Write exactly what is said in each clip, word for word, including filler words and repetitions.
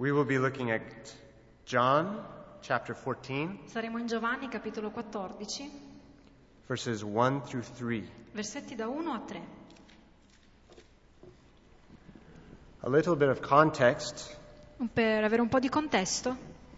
We will be looking at John chapter fourteen, Saremo in Giovanni capitolo quattordici, verses one through three. versetti da uno a tre. A little bit of context. Per avere un po' di contesto,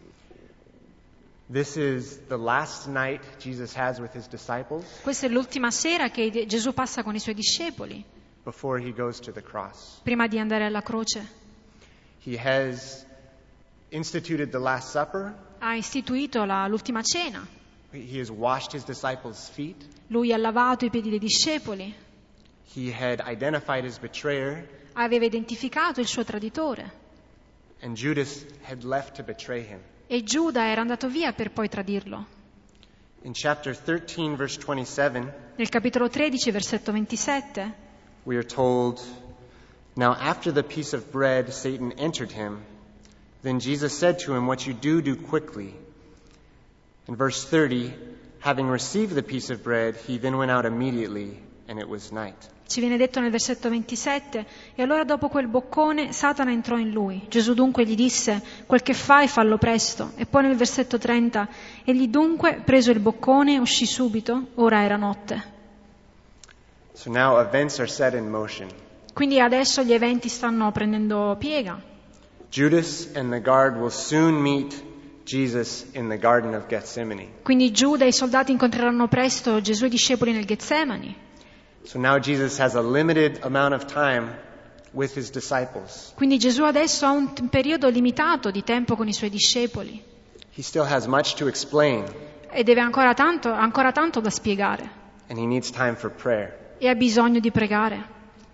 This is the last night Jesus has with his disciples questa è l'ultima sera che Gesù passa con i suoi discepoli, before he goes to the cross. prima di andare alla croce. He has instituted the Last Supper. Ha istituito la, l'ultima cena. He has washed his disciples' feet. Lui ha lavato i piedi dei discepoli. He had identified his betrayer, Aveva identificato il suo traditore. and Judas had left to betray him. E Giuda era andato via per poi tradirlo. In chapter thirteen, verse twenty-seven, Nel capitolo tredici, versetto ventisette, we are told, "Now after the piece of bread, Satan entered him. Then Jesus said to him, 'What you do, do quickly.' In verse thirty, having received the piece of bread, he then went out immediately, and it was night." ci viene detto nel versetto ventisette, e allora dopo quel boccone Satana entrò in lui. Gesù dunque gli disse, quel che fai fallo presto. E poi nel versetto trenta, egli dunque, preso il boccone, uscì subito, ora era notte. So now events are set in motion. Quindi adesso gli eventi stanno prendendo piega. Judas and the guard will soon meet Jesus in the Garden of Gethsemane. Quindi Giuda e i soldati incontreranno presto Gesù e i discepoli nel Getsemani. So now Jesus has a limited amount of time with his disciples. Quindi Gesù adesso ha un t- periodo limitato di tempo con i suoi discepoli He still has much to explain, e deve ancora tanto, ha ancora tanto da spiegare and he needs time for prayer. e ha bisogno di pregare.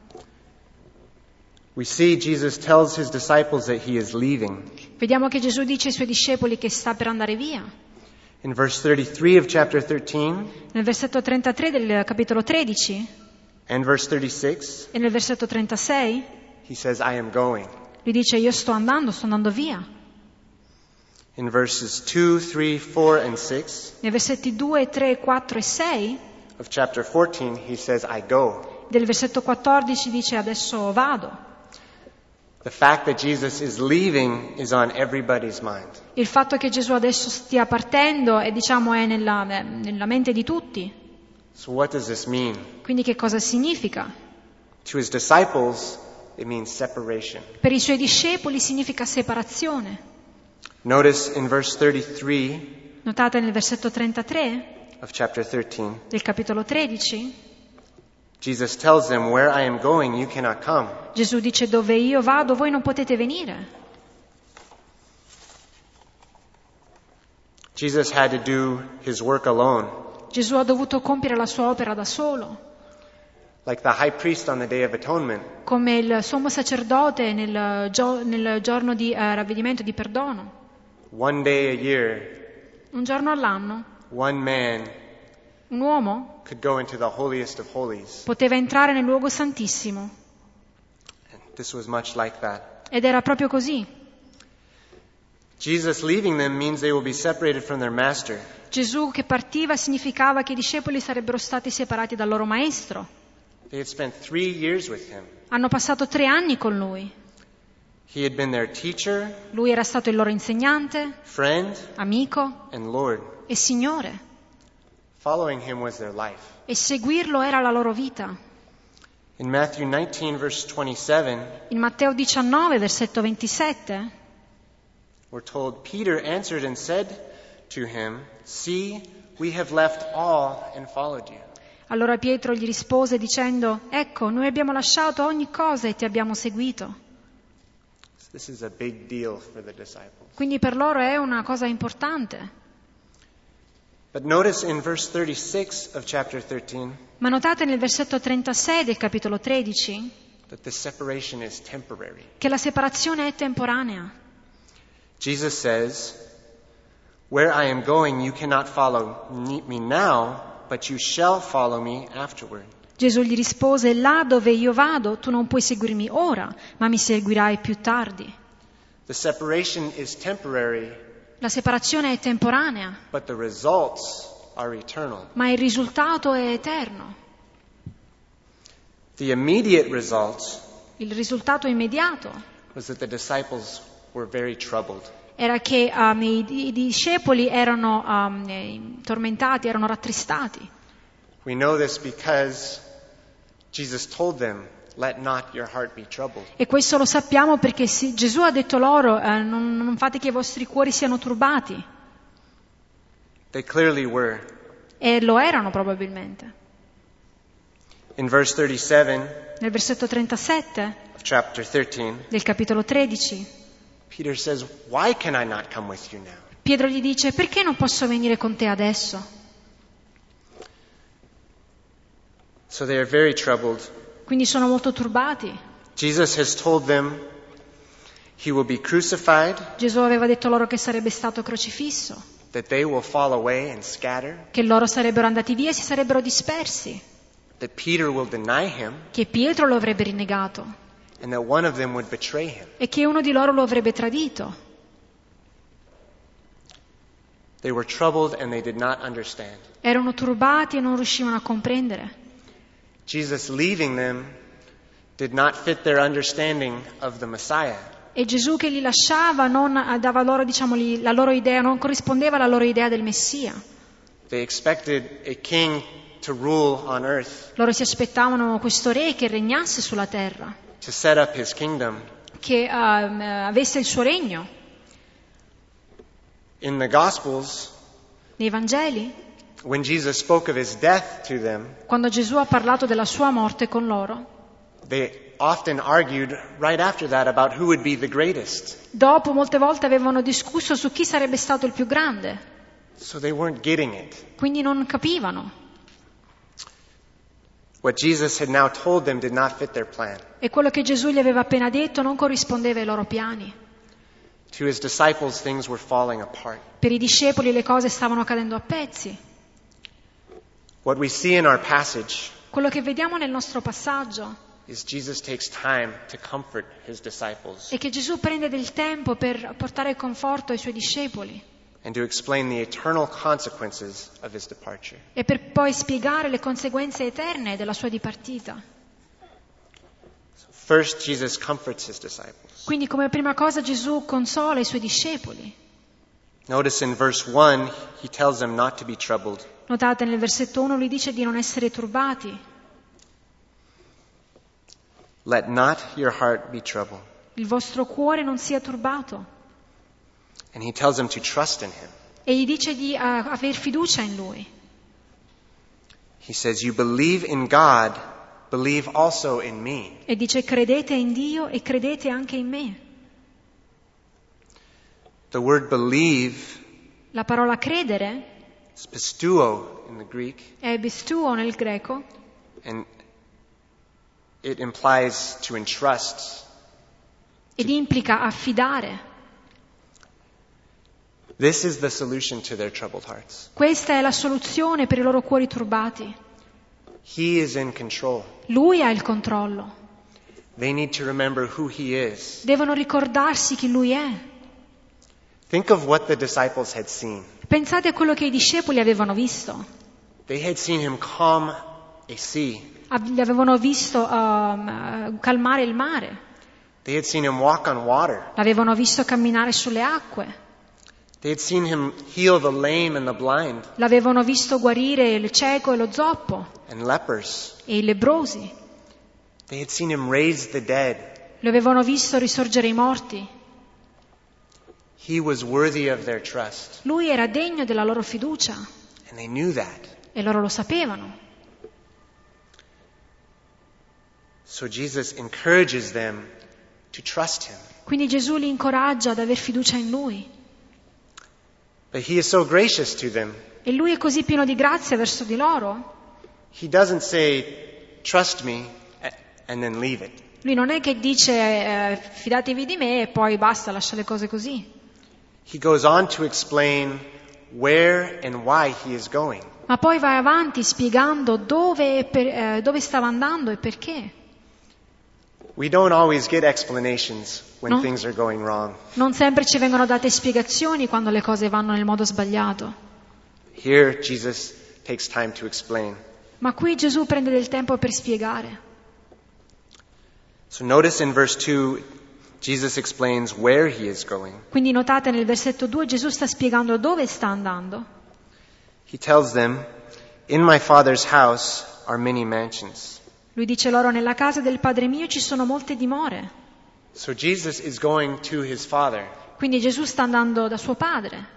We see Jesus tells his disciples that he is leaving. Vediamo che Gesù dice ai suoi discepoli che sta per andare via. In verse thirty-three of chapter thirteen Nel versetto trentatré del capitolo tredici and verse thirty-six, e nel versetto trentasei he says, "I am going." lui dice io sto andando, sto andando via. In verses two, three, four, and six Nei versetti due, tre, quattro e sei of chapter fourteen, he says, "I go." del versetto quattordici dice adesso vado. The fact that Jesus is leaving is on everybody's mind. Il fatto che Gesù adesso stia partendo è, diciamo, è nella, nella mente di tutti. So what does this mean? Quindi che cosa significa? To his disciples, it means separation. Per i suoi discepoli significa separazione. Notice in verse thirty-three Notate nel versetto trentatré of chapter thirteen, del capitolo tredici, Jesus tells them, "Where I am going, you cannot come." Gesù dice dove io vado voi non potete venire. Jesus had to do his work alone, Gesù ha dovuto compiere la sua opera da solo, like the high priest on the Day of Atonement. come il sommo sacerdote nel, gio- nel giorno di eh, ravvedimento, di perdono. One day a year, Un giorno all'anno one man un uomo could go into the holiest of holies. poteva entrare nel luogo santissimo. And this was much like that. Ed era proprio così. Jesus leaving them means they will be separated from their master. Gesù che partiva significava che i discepoli sarebbero stati separati dal loro maestro. They had spent three years with him. Hanno passato tre anni con lui. He had been their teacher, Lui era stato il loro insegnante, friend, amico and Lord. e Signore. Following him was their life. E seguirlo era la loro vita. In Matthew nineteen, verse twenty-seven, In Matteo diciannove, versetto ventisette, we're told, Peter answered and said to him, "See, we have left all and followed you." allora Pietro gli rispose dicendo, ecco, noi abbiamo lasciato ogni cosa e ti abbiamo seguito. This is a big deal for the disciples. Quindi per loro è una cosa importante. But notice in verse thirty-six of chapter thirteen Ma notate nel versetto trentasei del capitolo tredici that the separation is temporary. che la separazione è temporanea. Jesus says, "Where I am going, you cannot follow me now, but you shall follow me afterward." Gesù gli rispose, là dove io vado tu non puoi seguirmi ora, ma mi seguirai più tardi. The separation is temporary, La separazione è temporanea, but the results are eternal. ma il risultato è eterno. The immediate result Il risultato immediato was that the disciples were very troubled. Era che um, i, i discepoli erano um, tormentati, erano rattristati. We know this because Jesus told them, "Let not your heart be troubled." E questo lo sappiamo perché si, Gesù ha detto loro, eh, non, non fate che i vostri cuori siano turbati. They clearly were. E lo erano probabilmente. In verse thirty-seven Nel versetto trentasette of chapter thirteen, del capitolo tredici, Peter says, "Why can I not come with you now?" Pietro gli dice, perché non posso venire con te adesso? So they are very troubled. Quindi sono molto turbati. Jesus has told them he will be crucified, Gesù aveva detto loro che sarebbe stato crocifisso, that they will fall away and scatter, che loro sarebbero andati via e si sarebbero dispersi, that Peter will deny him, che Pietro lo avrebbe rinnegato and that one of them would betray him. e che uno di loro lo avrebbe tradito. They were troubled and they did not understand. Erano turbati e non riuscivano a comprendere. Jesus leaving them did not fit their understanding of the Messiah. E Gesù che li lasciava non dava loro, diciamo, la loro idea, non corrispondeva alla loro idea del Messia. They expected a king to rule on earth, Loro si aspettavano questo re che regnasse sulla terra, to set up his kingdom. che uh, avesse il suo regno. In the Gospels, Nei Vangeli, when Jesus spoke of his death to them, quando Gesù ha parlato della sua morte con loro, they often argued right after that about who would be the greatest. dopo molte volte avevano discusso su chi sarebbe stato il più grande, So they weren't getting it. quindi non capivano. What Jesus had now told them did not fit their plan. E quello che Gesù gli aveva appena detto non corrispondeva ai loro piani. To his disciples, things were falling apart. Per i discepoli le cose stavano cadendo a pezzi. What we see in our passage Quello che vediamo nel nostro passaggio is Jesus takes time to comfort his disciples è che Gesù prende del tempo per portare conforto ai suoi discepoli and to explain the eternal consequences of his departure. e per poi spiegare le conseguenze eterne della sua dipartita. First, Jesus comforts his disciples. Quindi come prima cosa Gesù consola i suoi discepoli. Notice in verse one, he tells them not to be troubled. Notate nel versetto uno lui dice di non essere turbati. Let not your heart be troubled. Il vostro cuore non sia turbato. And he tells them to trust in him. E gli dice di uh, aver fiducia in lui. He says, you believe in God, believe also in me. E dice credete in Dio e credete anche in me. The word believe La parola credere is pistuo in the Greek, è pistuo nel greco and it implies to entrust. ed implica affidare. This is the solution to their troubled hearts. Questa è la soluzione per i loro cuori turbati. He is in control. Lui ha il controllo. They need to remember who he is. Devono ricordarsi chi lui è. Think of what the disciples had seen. Pensate a quello che i discepoli avevano visto. They had seen him calm a sea. Li avevano visto um, calmare il mare. They had seen him walk on water. L'avevano visto camminare sulle acque. They had seen him heal the lame and the blind L'avevano visto guarire il cieco e lo zoppo and lepers. e i lebbrosi. They had seen him raise the dead. Lo avevano visto risorgere i morti. He was worthy of their trust, Lui era degno della loro fiducia and they knew that. e loro lo sapevano. So Jesus encourages them to trust him. Quindi Gesù li incoraggia ad aver fiducia in Lui. But he is so gracious to them. E Lui è così pieno di grazia verso di loro. He doesn't say, trust me, and then leave it. Lui non è che dice eh, fidatevi di me e poi basta, lascia le cose così. He goes on to explain where and why he is going. Ma poi va avanti spiegando dove, e per, eh, dove stava andando e perché. We don't always get explanations when No. things are going wrong. Non sempre ci vengono date spiegazioni quando le cose vanno nel modo sbagliato. Here, Jesus takes time to explain. Ma qui Gesù prende del tempo per spiegare. So notice in verse two, Jesus explains where he is going. Quindi notate nel versetto due Gesù sta spiegando dove sta andando. He tells them, "In my Father's house are many mansions." Lui dice loro: nella casa del Padre mio ci sono molte dimore. So Jesus is going to his Father. Quindi Gesù sta andando da suo Padre.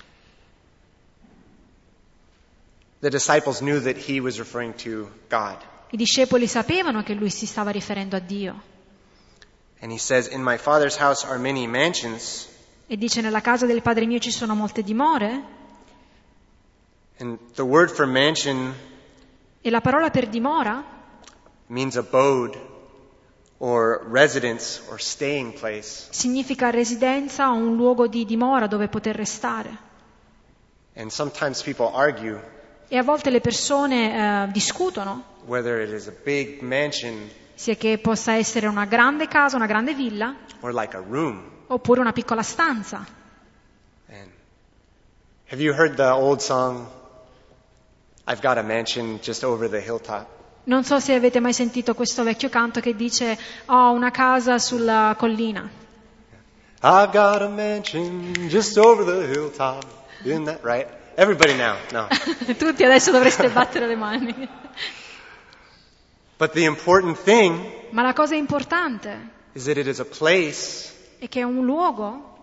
The disciples knew that he was referring to God. I discepoli sapevano che lui si stava riferendo a Dio. And he says, "In my Father's house are many mansions." E dice: nella casa del Padre mio ci sono molte dimore. And the word for mansion E la parola per dimora means abode or residence or staying place. significa residenza o un luogo di dimora dove poter restare. And sometimes people argue E a volte le persone eh, discutono, whether it is a big mansion sia che possa essere una grande casa, una grande villa, or like a room. oppure una piccola stanza. And have you heard the old song, "I've got a mansion just over the hilltop"? Non so se avete mai sentito questo vecchio canto che dice: ho una casa sulla collina. I've got a mansion just over the hilltop. Isn't that right? Everybody now, no. Tutti adesso dovreste battere le mani. But the important thing Ma la cosa importante is that it is a place. è che è un luogo.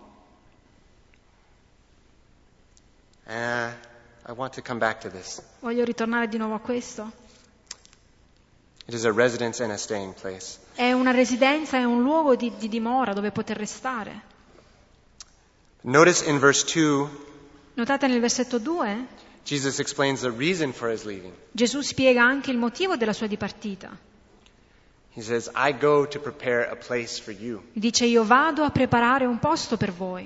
Uh, I want to come back to this. Voglio ritornare di nuovo a questo. It is a residence and a staying place. È una residenza, è un luogo di, di dimora dove poter restare. Notice in verse two, Notate nel versetto due, Jesus explains the reason for his leaving. Gesù spiega anche il motivo della sua dipartita. He says, "I go to prepare a place for you." Dice: io vado a preparare un posto per voi.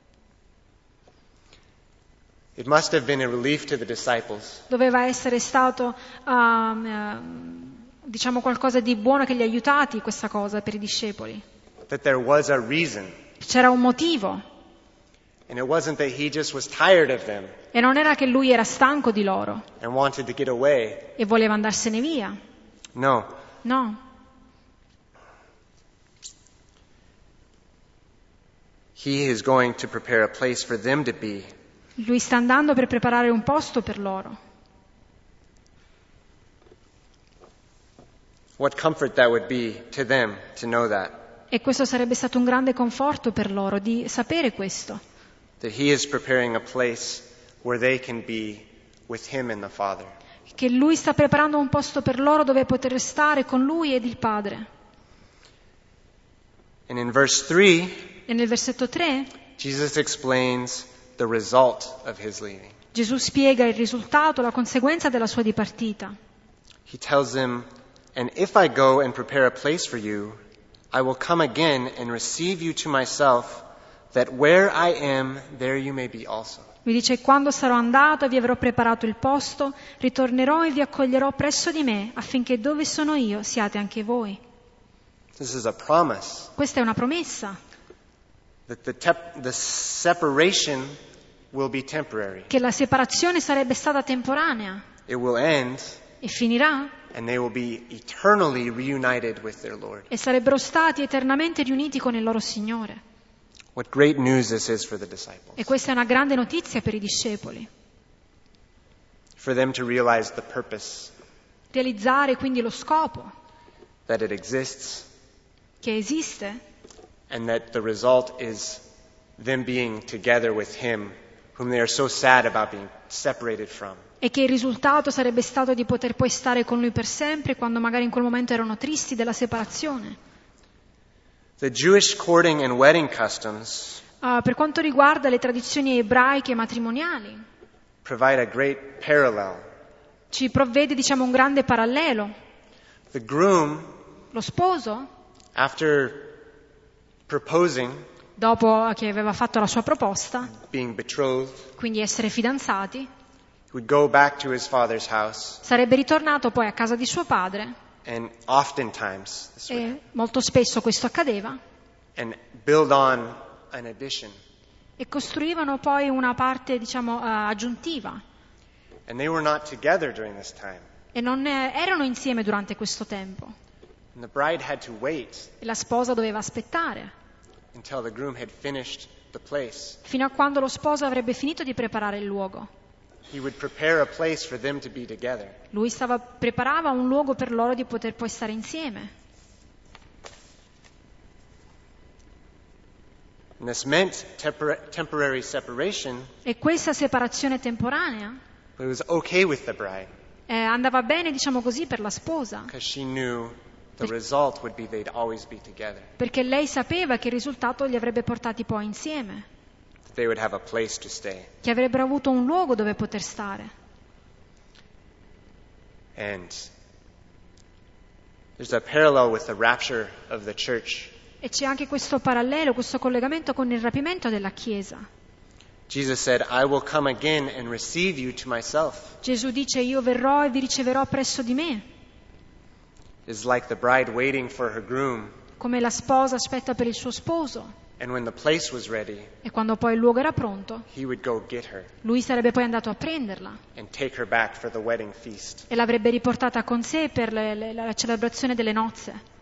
It must have been a relief to the disciples Doveva essere stato, um, uh, diciamo, qualcosa di buono che li ha aiutati questa cosa per i discepoli. that there was a reason. C'era un motivo. And it wasn't that he just was tired of them E non era che lui era stanco di loro and wanted to get away. e voleva andarsene via. No. No. He is going to prepare a place for them to be. Lui sta andando per preparare un posto per loro. What comfort that would be to them to know that. E questo sarebbe stato un grande conforto per loro di sapere questo. That he is preparing a place where they can be with him and the Father. Che lui sta preparando un posto per loro dove poter stare con lui ed il Padre. And in verse three, E nel versetto tre Jesus explains the result of his leaving. Gesù spiega il risultato, la conseguenza della sua dipartita. He tells them, "And if I go and prepare a place for you, I will come again and receive you to myself, that where I am, there you may be also." Lui dice: quando sarò andato e vi avrò preparato il posto, ritornerò e vi accoglierò presso di me, affinché dove sono io siate anche voi. This is a promise Questa è una promessa, that the, tep- the separation will be temporary. che la separazione sarebbe stata temporanea It will end, e finirà, and they will be eternally reunited with their Lord. e sarebbero stati eternamente riuniti con il loro Signore. What great news this is for the disciples. E questa è una grande notizia per i discepoli. For them to realize the purpose, Realizzare quindi lo scopo that it exists, che esiste and that the result is them being together with Him, whom they are so sad about being separated from. e che il risultato sarebbe stato di poter poi stare con Lui per sempre, quando magari in quel momento erano tristi della separazione. The Jewish courting and wedding customs Uh, per quanto riguarda le tradizioni ebraiche matrimoniali, provide a great parallel. ci provvede, diciamo, un grande parallelo. The groom, Lo sposo, after proposing, dopo che aveva fatto la sua proposta, being betrothed, quindi essere fidanzati, would go back to his father's house, sarebbe ritornato poi a casa di suo padre, and oftentimes, this would, e molto spesso questo accadeva, and build on an addition. e costruivano poi una parte, diciamo, uh, aggiuntiva. And they were not together during this time. E non eh, erano insieme durante questo tempo. And the bride had to wait E la sposa doveva aspettare. until the groom had finished the place. fino a quando lo sposo avrebbe finito di preparare il luogo. He would prepare a place for them to be together. Lui stava, preparava un luogo per loro di poter poi stare insieme. And this meant tempor- temporary separation, E questa separazione temporanea but it was okay with the bride eh, andava bene, diciamo così, per la sposa, because she knew the result would be they'd always be together. perché lei sapeva che il risultato li avrebbe portati poi insieme, That they would have a place to stay. che avrebbero avuto un luogo dove poter stare. And there's a parallel with the rapture of the church. E c'è anche questo parallelo, questo collegamento con il rapimento della Chiesa. Jesus said, I will come again and receive you to myself. Gesù dice: io verrò e vi riceverò presso di me, It's like the bride waiting for her groom. come la sposa aspetta per il suo sposo. And when the place was ready, E quando poi il luogo era pronto, he would go get her lui sarebbe poi andato a prenderla and take her back for the wedding feast. e l'avrebbe riportata con sé per le- le- la celebrazione delle nozze.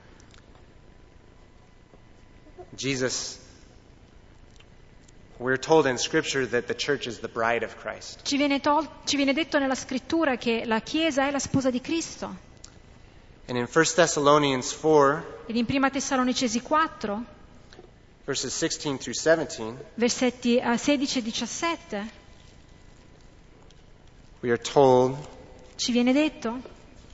Jesus, we're told in Scripture that the church is the bride of Christ. Ci viene, tol- ci viene detto nella scrittura che la Chiesa è la sposa di Cristo. And in First Thessalonians four, Ed in Prima Tessalonicesi quattro, verses sixteen through seventeen, versetti eh, sedici e diciassette, we are told, ci viene detto: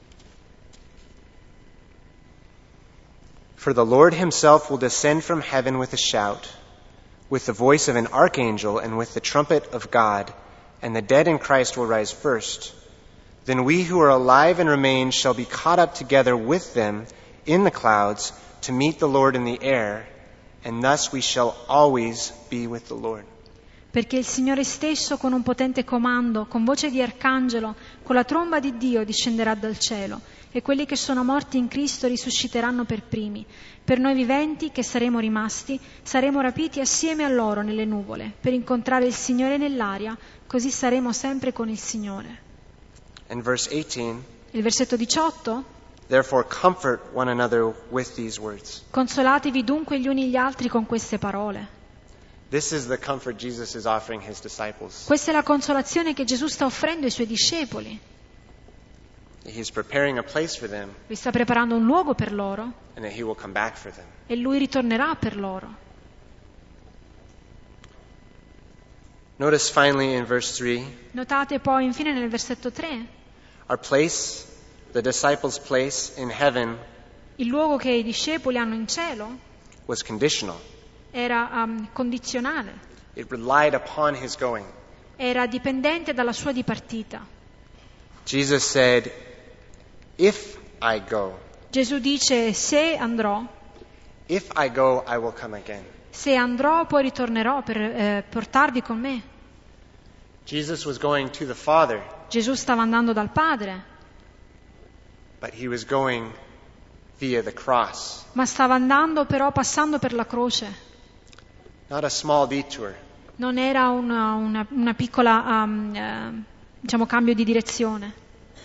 For the Lord himself will descend from heaven with a shout, with the voice of an archangel and with the trumpet of God, and the dead in Christ will rise first. Then we who are alive and remain shall be caught up together with them in the clouds to meet the Lord in the air, and thus we shall always be with the Lord. Perché il Signore stesso con un potente comando, con voce di arcangelo, con la tromba di Dio discenderà dal cielo, e quelli che sono morti in Cristo risusciteranno per primi. Per noi viventi, che saremo rimasti, saremo rapiti assieme a loro nelle nuvole, per incontrare il Signore nell'aria, così saremo sempre con il Signore. And verse eighteen, Il versetto diciotto: Therefore comfort one another with these words. Consolatevi dunque gli uni gli altri con queste parole. This is the comfort Jesus is offering his disciples. Questa è la consolazione che Gesù sta offrendo ai suoi discepoli. He's preparing a place for them, Lui sta preparando un luogo per loro and that he will come back for them. e Lui ritornerà per loro. Notice finally in verse three, Notate poi infine nel versetto tre, our place, the disciples' place in heaven, il luogo che i discepoli hanno in cielo was conditional. era um, condizionale, It relied upon his going. era dipendente dalla sua dipartita. Jesus said, if I go, Gesù dice: se andrò, if I go, I will come again. se andrò poi ritornerò per eh, portarvi con me. Jesus was going to the Father, Gesù stava andando dal Padre, but he was going via the cross. ma stava andando però passando per la croce. Not a small detour, Non era una, una, una piccola um, eh, diciamo cambio di direzione,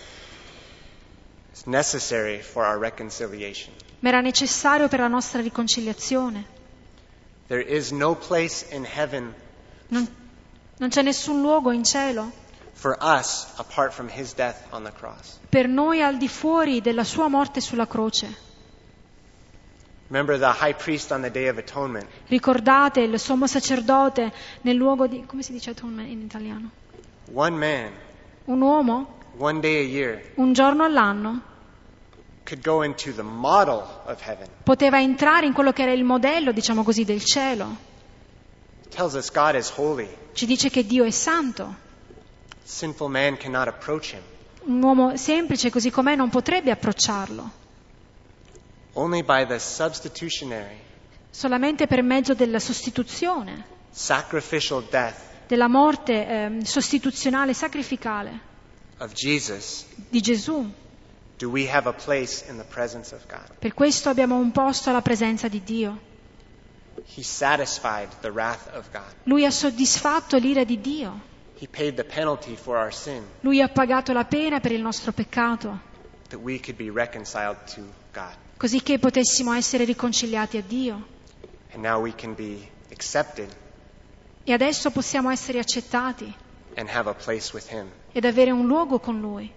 it's necessary for our reconciliation. ma era necessario per la nostra riconciliazione. There is no place in heaven Non, non c'è nessun luogo in cielo for us apart from his death on the cross. per noi al di fuori della sua morte sulla croce. Remember the high priest on the Day of Atonement. Ricordate il sommo sacerdote nel luogo di... come si dice atonement in italiano? One man, Un uomo, one day a year, un giorno all'anno, could go into the model of heaven. poteva entrare in quello che era il modello, diciamo così, del cielo. It tells us God is holy. Ci dice che Dio è santo. Sinful man cannot approach him. Un uomo semplice così com'è non potrebbe approcciarlo. Only by the substitutionary, Solamente per mezzo della sostituzione, sacrificial death della morte eh, sostituzionale, sacrificale of Jesus di Gesù. do we have a place in the presence of God. Per questo abbiamo un posto alla presenza di Dio. He satisfied the wrath of God. Lui ha soddisfatto l'ira di Dio. He paid the penalty for our sin Lui ha pagato la pena per il nostro peccato, that we could be reconciled to God. così che potessimo essere riconciliati a Dio. And now we can be accepted E adesso possiamo essere accettati and have a place with him. ed avere un luogo con Lui.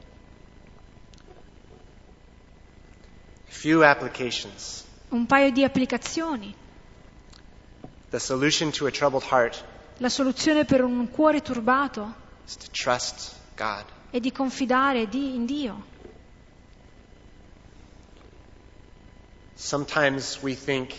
A few applications. Un paio di applicazioni. The solution to a troubled heart La soluzione per un cuore turbato is to trust God. è di confidare di- in Dio. Sometimes we think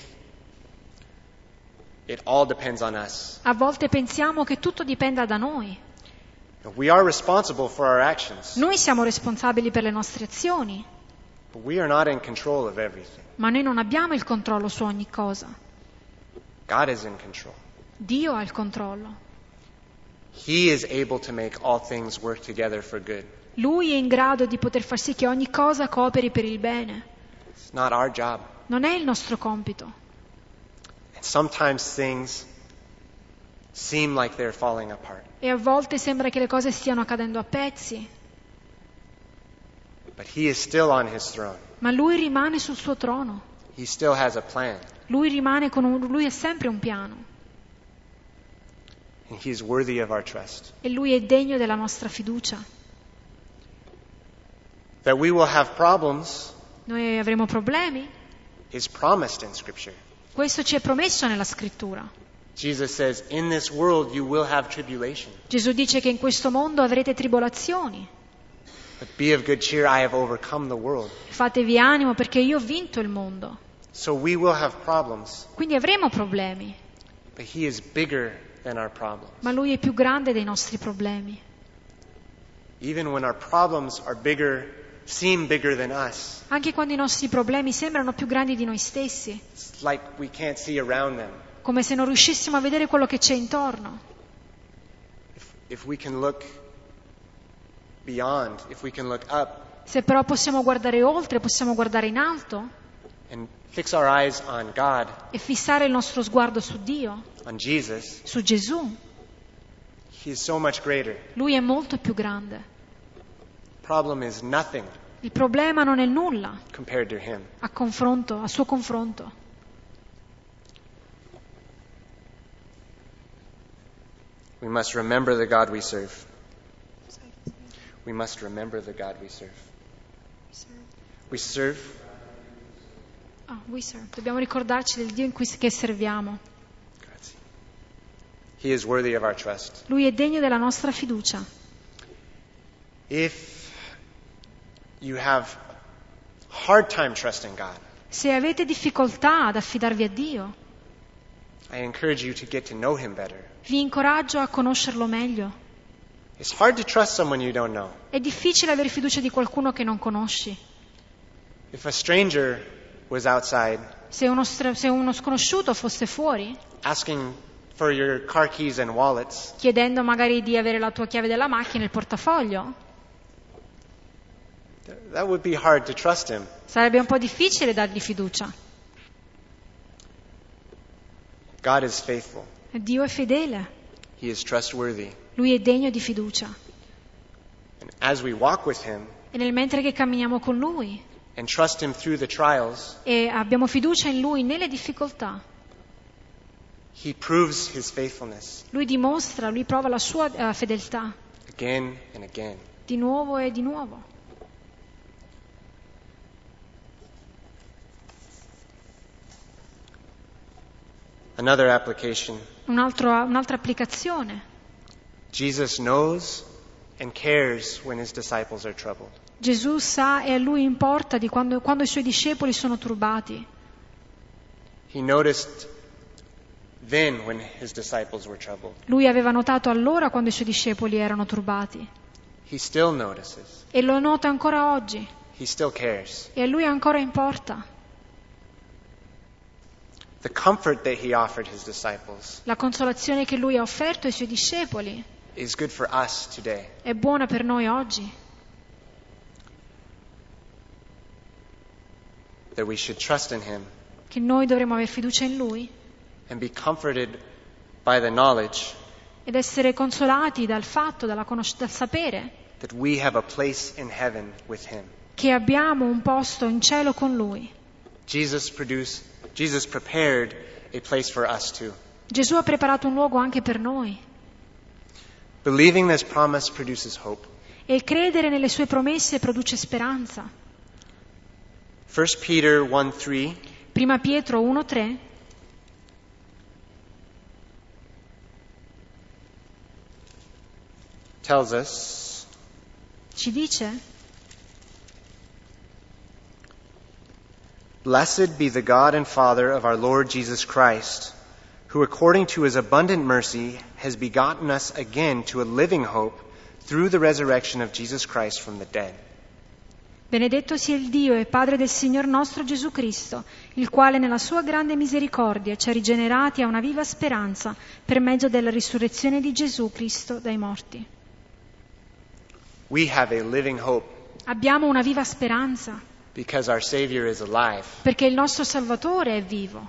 it all depends on us. A volte pensiamo che tutto dipenda da noi. We are responsible for our actions, Noi siamo responsabili per le nostre azioni, but we are not in control of everything. ma noi non abbiamo il controllo su ogni cosa. God is in control. Dio ha il controllo. He is able to make all things work together for good. Lui è in grado di poter far sì che ogni cosa cooperi per il bene. It's not our job. Non è il nostro compito. And sometimes things seem like they're falling apart, E a volte sembra che le cose stiano accadendo a pezzi, but he is still on his throne. ma Lui rimane sul suo trono. He still has a plan, Lui rimane con un, Lui ha sempre un piano and he is worthy of our trust. e Lui è degno della nostra fiducia. That we will have problems Noi avremo problemi? is promised in Scripture. Questo ci è promesso nella Scrittura. Jesus says, in this world you will have tribulation, Gesù dice che in questo mondo avrete tribolazioni. but be of good cheer, I have overcome the world. Fatevi animo perché io ho vinto il mondo. So we will have problems, Quindi avremo problemi, but he is bigger than our problems. ma Lui è più grande dei nostri problemi. Even when our problems are bigger, seem bigger than us, Anche quando i nostri problemi sembrano più grandi di noi stessi, it's like we can't see around them. come se non riuscissimo a vedere quello che c'è intorno. If, if we can look beyond, if we can look up Se però possiamo guardare oltre, possiamo guardare in alto and fix our eyes on God, e fissare il nostro sguardo su Dio, on Jesus, su Gesù, he is so much greater. Lui è molto più grande. The problem is nothing Il problema non è nulla compared to him. a confronto, a suo confronto. We must remember the God we serve. We must remember the God we serve. We serve Ah, we serve. Dobbiamo ricordarci del Dio in cui che serviamo. Grazie. He is worthy of our trust. Lui è degno della nostra fiducia. If you have hard time trusting God, Se avete difficoltà ad affidarvi a Dio, I encourage you to get to know him better. vi incoraggio a conoscerlo meglio. It's hard to trust someone you don't know. È difficile avere fiducia di qualcuno che non conosci. If a stranger was outside Se uno, stra- se uno sconosciuto fosse fuori, asking for your car keys and wallets, chiedendo magari di avere la tua chiave della macchina e il portafoglio, th- that would be hard to trust him. sarebbe un po' difficile dargli fiducia. God is faithful. Dio è fedele, He is trustworthy. Lui è degno di fiducia. And as we walk with him E nel mentre che camminiamo con Lui and trust him through the trials, e abbiamo fiducia in Lui nelle difficoltà, he proves his faithfulness Lui dimostra, Lui prova la sua eh, fedeltà again and again. di nuovo e di nuovo. Another application. Un altro- un'altra applicazione. Jesus knows and cares when his disciples are troubled. Gesù sa e a Lui importa di quando, quando i Suoi discepoli sono turbati. He noticed then when his disciples were troubled. Lui aveva notato allora quando i Suoi discepoli erano turbati. He still notices. E lo nota ancora oggi. He still cares. E a Lui ancora importa. The comfort that he offered his disciples La consolazione che Lui ha offerto ai Suoi discepoli is good for us today. è buona per noi oggi. That we should trust in him Che noi dovremo avere fiducia in Lui and be comforted by the knowledge ed essere consolati dal fatto, dalla conosc- dal sapere that we have a place in heaven with him. che abbiamo un posto in cielo con Lui. Jesus produced, Jesus prepared a place for us too. Gesù ha preparato un luogo anche per noi. Believing this promise produces hope. E il credere nelle sue promesse produce speranza. First Peter one three Prima Pietro uno tre tells us, ci dice: Blessed be the God and Father of our Lord Jesus Christ, who according to his abundant mercy has begotten us again to a living hope through the resurrection of Jesus Christ from the dead. Benedetto sia il Dio e Padre del Signor nostro Gesù Cristo, il quale nella sua grande misericordia ci ha rigenerati a una viva speranza per mezzo della risurrezione di Gesù Cristo dai morti. We have a living hope Abbiamo una viva speranza because our Savior is alive. perché il nostro Salvatore è vivo.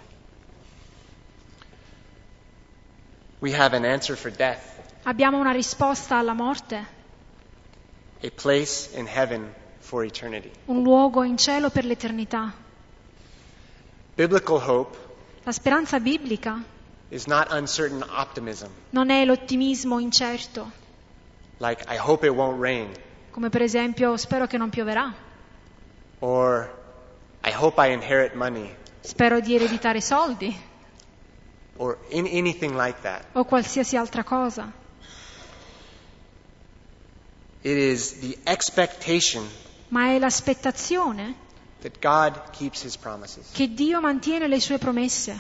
We have an answer for death, Abbiamo una risposta alla morte, a place in heaven for eternity. un luogo in cielo per l'eternità. Biblical hope La speranza biblica is not uncertain optimism, non è l'ottimismo incerto, like I hope it won't rain, come per esempio spero che non pioverà, or I hope I inherit money, spero di ereditare soldi or in anything like that. o qualsiasi altra cosa. It is the expectation Ma è l'aspettazione that God keeps his promises. che Dio mantiene le sue promesse.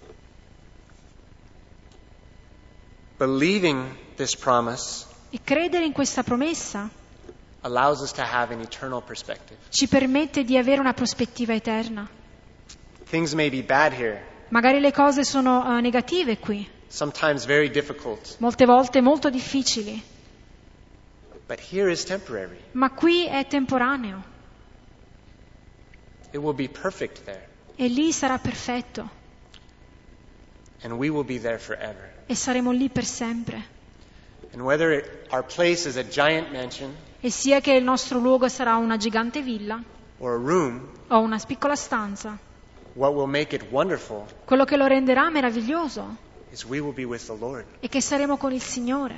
Believing this promise E credere in questa promessa allows us to have an eternal perspective. ci permette di avere una prospettiva eterna. Things may be bad here, Magari le cose sono uh, negative qui, sometimes very difficult, molte volte molto difficili, but here is temporary. ma qui è temporaneo It will be perfect there, e lì sarà perfetto and we will be there forever. e saremo lì per sempre. And whether it, our place is a giant mansion E sia che il nostro luogo sarà una gigante villa or a room, o una piccola stanza, what will make it wonderful quello che lo renderà meraviglioso is we will be with the Lord. è che saremo con il Signore.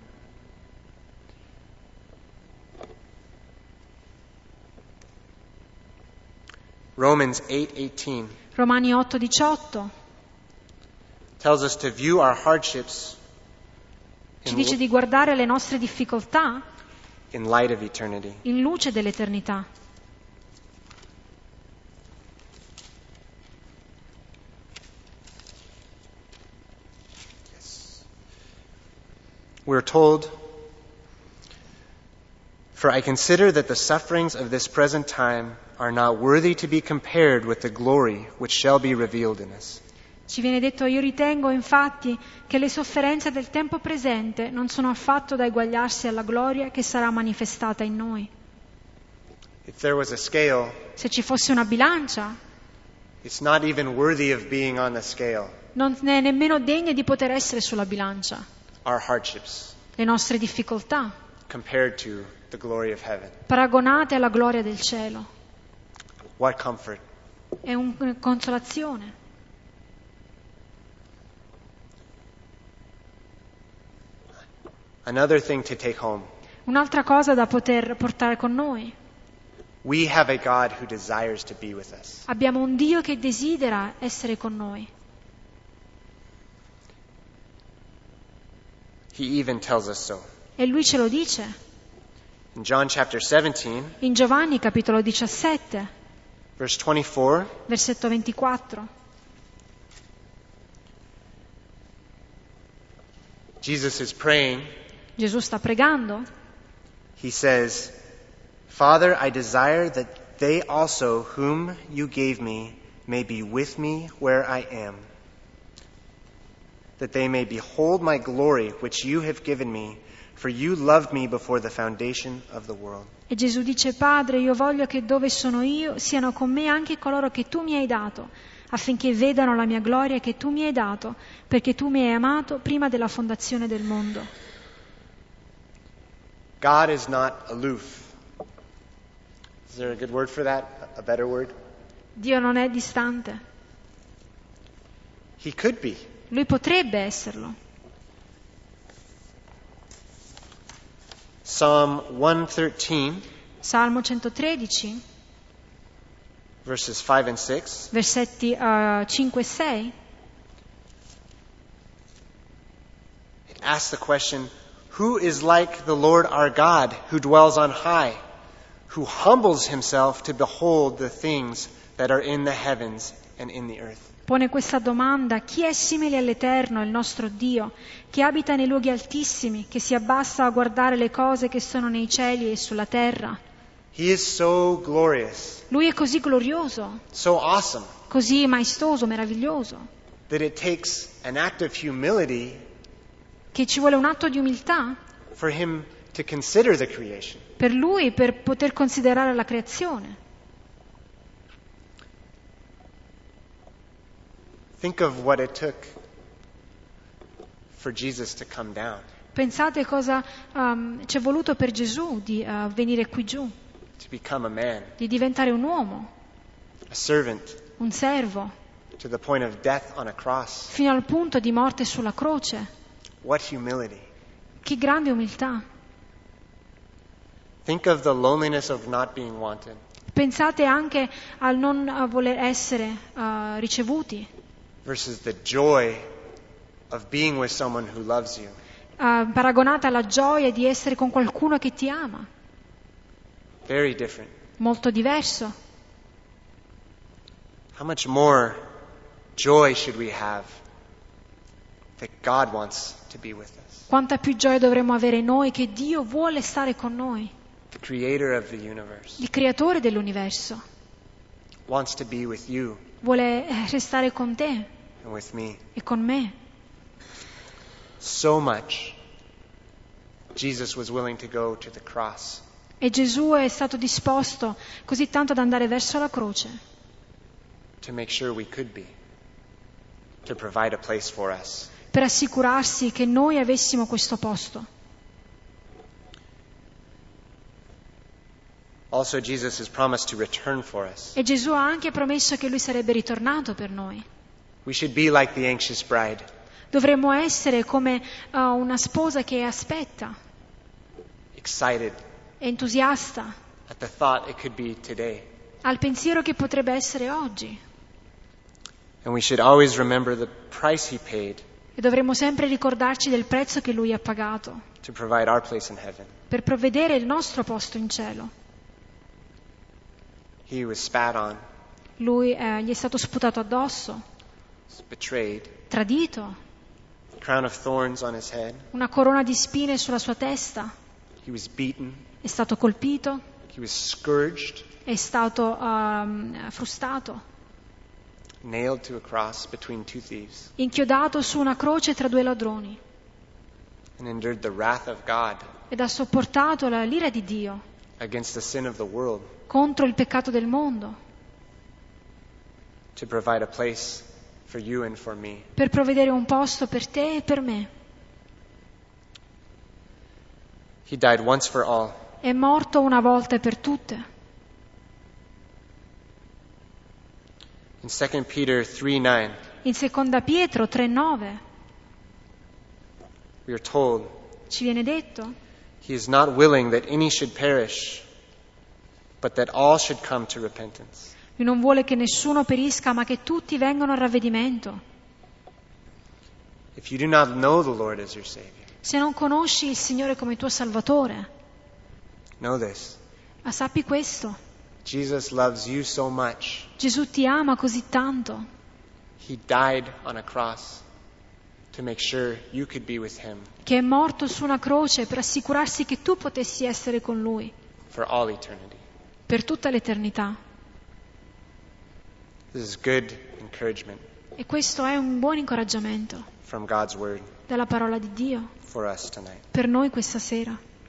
Romans eight eighteen Romani otto diciotto tells us to view our hardships ci in, dice di guardare le nostre difficoltà in light of eternity. in luce dell'eternità. We're told, "For I consider that the sufferings of this present time are not worthy to be compared with the glory which shall be revealed in us." Ci viene detto: io ritengo infatti che le sofferenze del tempo presente non sono affatto da eguagliarsi alla gloria che sarà manifestata in noi. If there was a scale, Se ci fosse una bilancia, it's not even worthy of being on the scale. non è nemmeno degna di poter essere sulla bilancia. Our hardships Le nostre difficoltà, compared to the glory of heaven. paragonate alla gloria del cielo. What comfort. È una consolazione. Another thing to take home. Un'altra cosa da poter portare con noi. We have a God who desires to be with us. Abbiamo un Dio che desidera essere con noi. He even tells us so. E Lui ce lo dice. In John chapter seventeen, In Giovanni capitolo diciassette, verse twenty-four, versetto ventiquattro. Jesus is praying. Gesù sta pregando. He says, "Father, I desire that they also whom you gave me may be with me where I am, that they may behold my glory which you have given me, for you loved me before the foundation of the world." E Gesù dice: Padre, io voglio che dove sono io siano con me anche coloro che tu mi hai dato, affinché vedano la mia gloria che tu mi hai dato, perché tu mi hai amato prima della fondazione del mondo. God is not aloof. Is there a good word for that? A better word? Dio non è distante. He could be. Lui potrebbe esserlo. Psalm one thirteen, Salmo centotredici, verses five and six. versetti uh, cinque e sei, It asks the question, who is like the Lord our God, who dwells on high, who humbles himself to behold the things that are in the heavens and in the earth? pone questa domanda: chi è simile all'Eterno, il nostro Dio, che abita nei luoghi altissimi, che si abbassa a guardare le cose che sono nei cieli e sulla terra? He is so glorious, Lui è così glorioso, so awesome, così maestoso, meraviglioso, that it takes an act of humility che ci vuole un atto di umiltà for him to consider the creation. per Lui per poter considerare la creazione. Think of what it took for Jesus to come down, Pensate cosa um, ci è voluto per Gesù di uh, venire qui giù, to become a man, di diventare un uomo, a servant, un servo, to the point of death on a cross. fino al punto di morte sulla croce. What humility. Che grande umiltà. Think of the loneliness of not being wanted. Pensate anche al non uh, voler essere uh, ricevuti, Versus the joy of being with someone who loves you. uh, paragonata alla gioia di essere con qualcuno che ti ama. Very different. Molto diverso. How much more joy should we have that God wants to be with us? Quanta più gioia dovremmo avere noi che Dio vuole stare con noi. The creator of the universe Il creatore dell'universo wants to be with you vuole eh, restare con te and with me. e con me. So much Jesus was willing to go to the cross E Gesù è stato disposto così tanto ad andare verso la croce to make sure we could be, to provide a place for us. per assicurarsi che noi avessimo questo posto. Also, Jesus has promised to return for us. E Gesù ha anche promesso che Lui sarebbe ritornato per noi. We should be like the anxious bride, Dovremmo essere come uh, una sposa che aspetta, excited entusiasta, at the thought it could be today. al pensiero che potrebbe essere oggi. And we should always remember the price he paid E dovremmo sempre ricordarci del prezzo che Lui ha pagato to provide our place in heaven. per provvedere il nostro posto in cielo. He was spat on, Lui eh, gli è stato sputato addosso, betrayed, tradito, crown of thorns on his head. una corona di spine sulla sua testa, He was beaten, è stato colpito, he was scourged, è stato um, frustato, nailed to a cross between two thieves, inchiodato su una croce tra due ladroni and endured the wrath of God ed ha sopportato la l'ira di Dio against the sin of the world contro il peccato del mondo to provide a place for you and for me. per provvedere un posto per te e per me. He died once for all. È morto una volta e per tutte. In Second Peter three nine, In seconda Pietro tre nove we are told, ci viene detto: He is not willing that any should perish, but that all should come to repentance. Lui non vuole che nessuno perisca, ma che tutti vengano al ravvedimento. If you do not know the Lord as your Savior, Se non conosci il Signore come tuo Salvatore, know this. ma sappi questo: Jesus loves you so much. Gesù ti ama così tanto He died on a cross to make sure you could be with Him che è morto su una croce per assicurarsi che tu potessi essere con Lui for all eternity. per tutta l'eternità. This is good encouragement E questo è un buon incoraggiamento from God's Word dalla parola di Dio for us tonight. per noi questa sera.